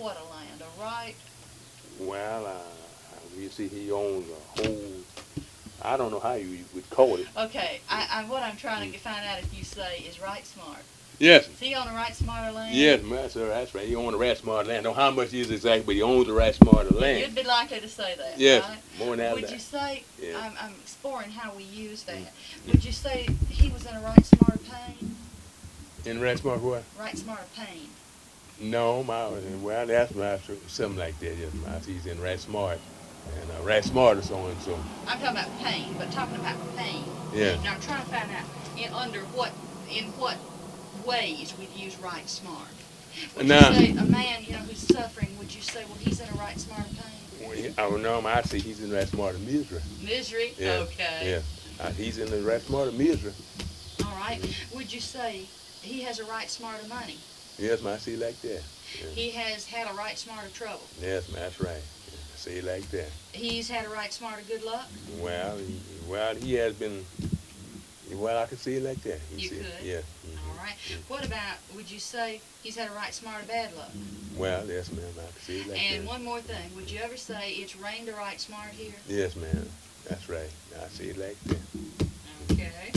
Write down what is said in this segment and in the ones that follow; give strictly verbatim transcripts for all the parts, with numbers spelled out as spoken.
what a land? A right? Well, uh, you see, he owns a whole. I don't know how you would call it. Okay, I, I what I'm trying to find out if you say is Right Smart. Yes. Is he on a Right Smarter land? Yes, man, sir, that's right. He owns a Right Smart land. Don't know how much it is exactly, but he owns a Right Smarter land. You'd be likely to say that. Yes, right? more than that. Would you say? Yeah. I'm, I'm exploring how we use that. Mm. Would you say he was in a Right Smarter pain? In Right Smart what? Right Smarter pain. No, my well, that's my something like that. Yes, my he's in Right Smart, and uh, Right Smart is on. So I'm talking about pain, but talking about pain. yeah. Now I'm trying to find out in under what in what ways we'd use Right Smart. Would Now, you say a man, you know, who's suffering? Would you say, well, he's in a Right Smarter pain? well, he, I don't know. I say he's in Right Smart misery. Misery. Yeah. Okay. Yeah. Uh, he's in the Right Smart misery. All right. Mm-hmm. Would you say he has a Right Smarter money? Yes, man, I see it like that. Yeah. He has had a Right Smarter trouble. Yes, man, that's right. Yeah, I see it like that. He's had a Right Smarter good luck. Well, he, well, he has been. Well, I can see it like that. You see it. could? Yeah. Mm-hmm. All right. What about, would you say he's had a Right Smarter bad luck? Well, yes, ma'am, I can see it like And that. one more thing. Would you ever say it's rained a Right Smart here? Yes, ma'am, that's right. I see it like that. Okay.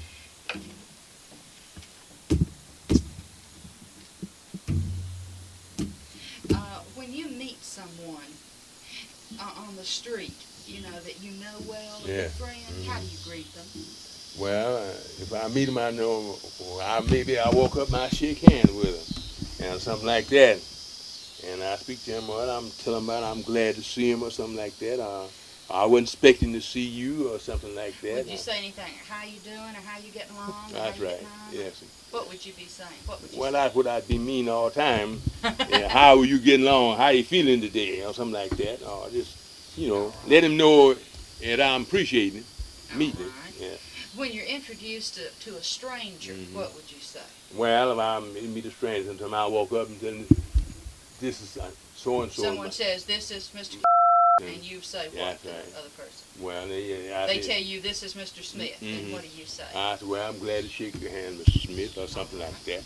Uh, when you meet someone uh, on the street, you know, that you know well, a Yeah. good friend, Mm-hmm. how do you greet them? Well, uh, if I meet him, I know, well, I, maybe I walk up and I shake hands with him, and something like that. And I speak to him, well, I'm telling him about I'm glad to see him or something like that. Uh, I wasn't expecting to see you or something like that. Would you say anything? How you doing, or how you getting along? or That's how you right. getting on? Yes. What would you be saying? What would you Well, say? that's what I'd be mean all the time. Yeah, how are you getting along? How you feeling today? Or something like that. Or just, you know, let him know that I'm appreciating it, meeting All it. right. Yeah. When you're introduced to, to a stranger, Mhm. what would you say? Well, if I meet a stranger, sometimes I walk up and tell him, this is so and so. Someone says, this is Mister and you say what Yeah, to that's right. the other person? Well, they, I, They did- tell you, this is Mister Smith, and Mhm. what do you say? I said, well, I'm glad to shake your hand, Mister Smith, or something like that.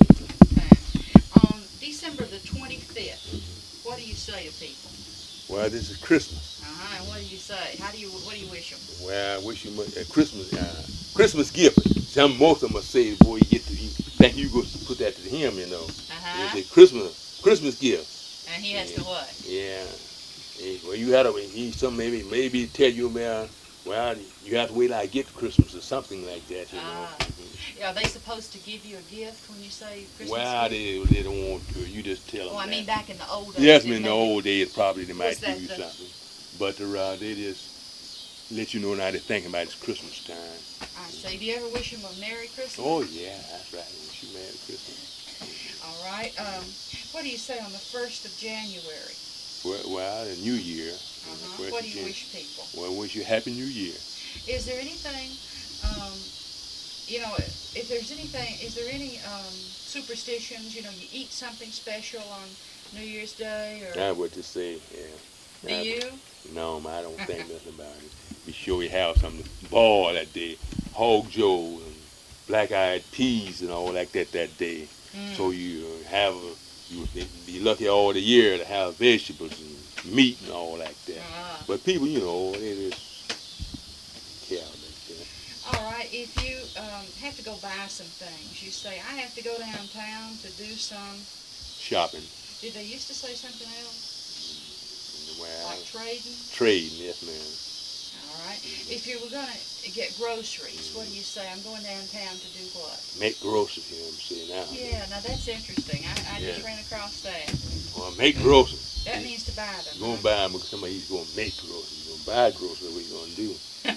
Okay. On December the twenty-fifth, what do you say to people? Well, this is Christmas. Uh-huh, and what do you say? How do you, what do you wish them? Well, I wish you much, a Christmas, uh, Christmas gift. Some most of them say, boy, you get to, you think you go put that to him, you know. Uh-huh. It's a Christmas, Christmas gift. And he has to what? Yeah. Eh, well, you had to, he some maybe maybe tell you, man, well, you have to wait till I get to Christmas or something like that, you know. Ah. Mhm. Are they supposed to give you a gift when you say Christmas Well, gift? they, they don't want to. You just tell them Oh, I that. mean back in the old days. Yes, they man, in the made- old days, probably they might Was that give you the- something. But uh, they just let you know now they're thinking about it's Christmas time. I say, do you ever wish them a Merry Christmas? Oh, yeah, that's right. Wish you Merry Christmas. All right. Um, what do you say on the first of January? Well, well the New Year. Uh-huh. First What do of you Jan- wish people? Well, wish you Happy New Year. Is there anything, um, you know, if there's anything, is there any um, superstitions? You know, you eat something special on New Year's Day, or That's what to say, yeah. do That's- you? No, man, I don't think nothing about it. Be sure you have something to ball that day. Hog Joe and black-eyed peas and all like that that day. Mm. So you have, a, you be lucky all the year to have vegetables and meat and all like that. Ah. But people, you know, they just care like that. All right. If you um, have to go buy some things, you say, I have to go downtown to do some. Shopping. Did they used to say something else? Well, Like trading? trading, yes, ma'am. All right. If you were going to get groceries, what do you say? I'm going downtown to do what? Make groceries, you know what I'm saying now. Yeah, now that's interesting. I, I just Yeah. ran across that. Well, make groceries. That means to buy them. You're going to buy them because somebody's going to make groceries. You're going to buy groceries, what you going to do?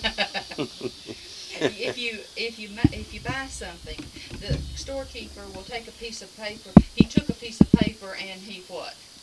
if you if you ma- if you buy something, the storekeeper will take a piece of paper. He took a piece of paper and he what?